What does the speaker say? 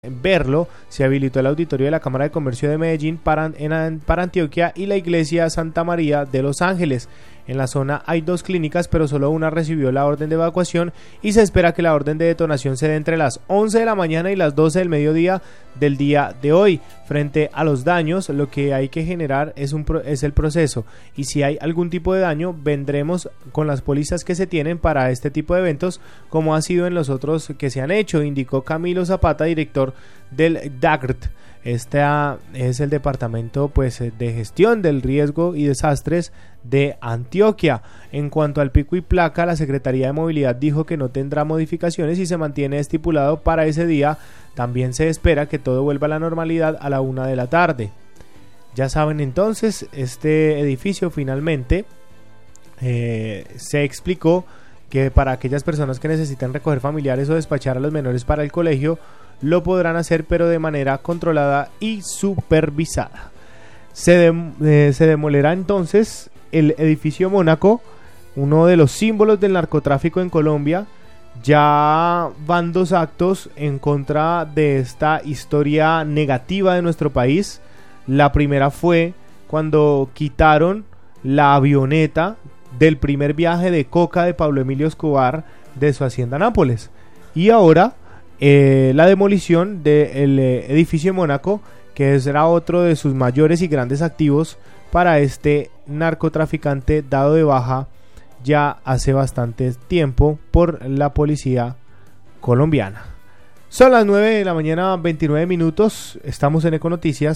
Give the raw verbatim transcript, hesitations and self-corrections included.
verlo, se habilitó el auditorio de la Cámara de Comercio de Medellín para, en, para Antioquia y la iglesia Santa María de Los Ángeles. En la zona hay dos clínicas, pero solo una recibió la orden de evacuación y se espera que la orden de detonación se dé entre las once de la mañana y las doce del mediodía del día de hoy. Frente a los daños, lo que hay que generar es, un, es el proceso, y si hay algún tipo de daño, vendremos con las pólizas que se tienen para este tipo de eventos, como ha sido en los otros que se han hecho, indicó Camilo Zapata, director del D A G R T. Este es el departamento pues de gestión del riesgo y desastres de Antioquia. En cuanto al pico y placa, la Secretaría de Movilidad dijo que no tendrá modificaciones y se mantiene estipulado para ese día. También se espera que todo vuelva a la normalidad a la una de la tarde. Ya saben, entonces, este edificio finalmente eh, se explicó que para aquellas personas que necesitan recoger familiares o despachar a los menores para el colegio, lo podrán hacer, pero de manera controlada y supervisada. Se, de, eh, se demolerá entonces el edificio Mónaco, uno de los símbolos del narcotráfico en Colombia. Ya van dos actos en contra de esta historia negativa de nuestro país. La primera fue cuando quitaron la avioneta del primer viaje de coca de Pablo Emilio Escobar de su hacienda Nápoles. Y ahora eh, la demolición del eh, edificio Mónaco, que será otro de sus mayores y grandes activos para este narcotraficante dado de baja ya hace bastante tiempo por la policía colombiana. Son las nueve de la mañana, veintinueve minutos. Estamos en Econoticias.